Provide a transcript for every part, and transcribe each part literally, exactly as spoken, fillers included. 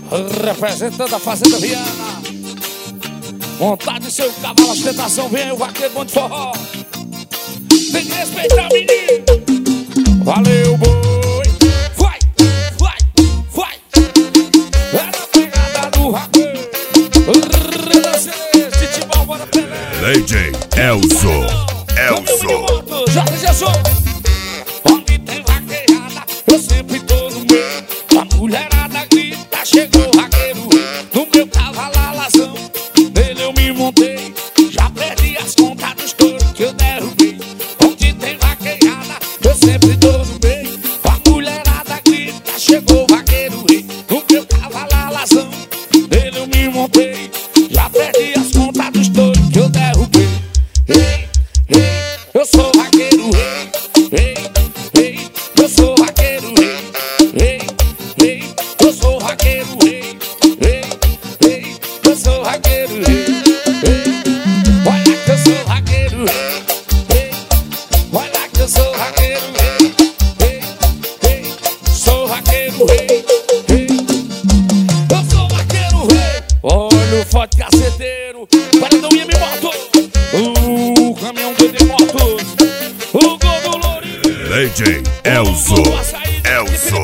representando a Fazenda Viana. Vontade de seu cavalo, ostentação, vem o vaqueiro bom de forró. Tem que respeitar o menino. Valeu, boi. Vai, vai, vai. É na pegada do vaqueiro. Redancês de Timbal, bora Pelé. Lady Elzo. Elzo. J. Jesus. Onde tem vaqueirada, eu sempre tô no meio. A mulherada grita, chegou o vaqueiro. No meu cavalo alazão, nele eu me montei. Já perdi as contas dos touros que eu derrubei. Onde tem vaqueirada, eu sempre tô no meio. A mulherada grita, chegou o vaqueiro. No meu cavalo alazão, nele eu me montei. Já perdi as contas dos touros que eu derrubei. Ei, ei, eu sou vaqueiro, ei, ei, ei, eu sou vaqueiro, ei, ei, ei, eu sou vaqueiro, ei, ei, ei, eu sou vaqueiro, ei, ei, olha que eu sou vaqueiro, ei, ei, olha que eu sou vaqueiro, ei, ei, ei, sou vaqueiro, ei, ei, eu sou vaqueiro, ei, olha o forte caceteiro, paredão e me moto, o caminhão de motos, o gol do Lourinho. Lady Elzo. Elzo.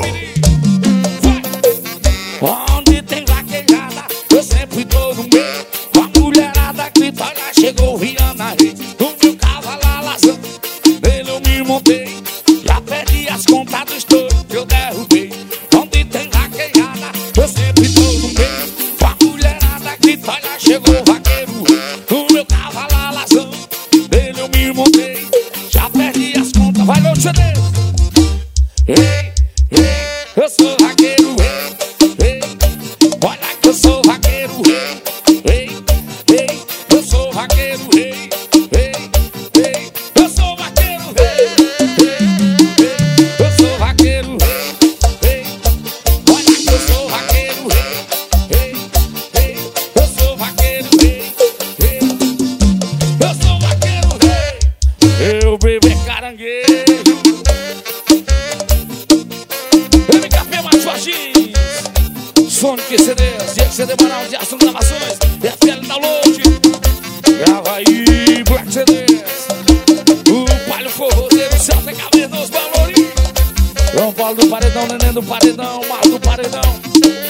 Onde tem vaquejada, eu sempre tô no meio. A mulherada grita, olha, chegou Viana Rei. No meu cavalo alazão, nele eu me montei. Já perdi as contas dos touros que eu derrubei. Onde tem vaquejada, eu sempre tô no meio. A mulherada grita, olha, chegou o vaqueiro. No meu cavalo alazão, nele eu me montei. Já perdi as contas, vai meu C D. Ei, ei, eu sou vaqueiro, ei, ei, olha que eu sou vaqueiro, ei, ei, ei, eu sou vaqueiro, ei, ei, ei, eu sou vaqueiro, ei, ei, ei, eu sou vaqueiro, ei, ei, olha que eu sou vaqueiro, ei, ei, ei, eu sou vaqueiro, ei, ei, eu sou vaqueiro, ei, eu bebê caranguejo. M K P mais Jorginho, Sonic C Ds, G C D Manaus de Ação Gravações, F L Download, grava aí, Black C Ds, o Palio Forrozeiro, Celta Cavernoso, Balorim, João Paulo do Paredão, Neném do Paredão, Mar do Paredão.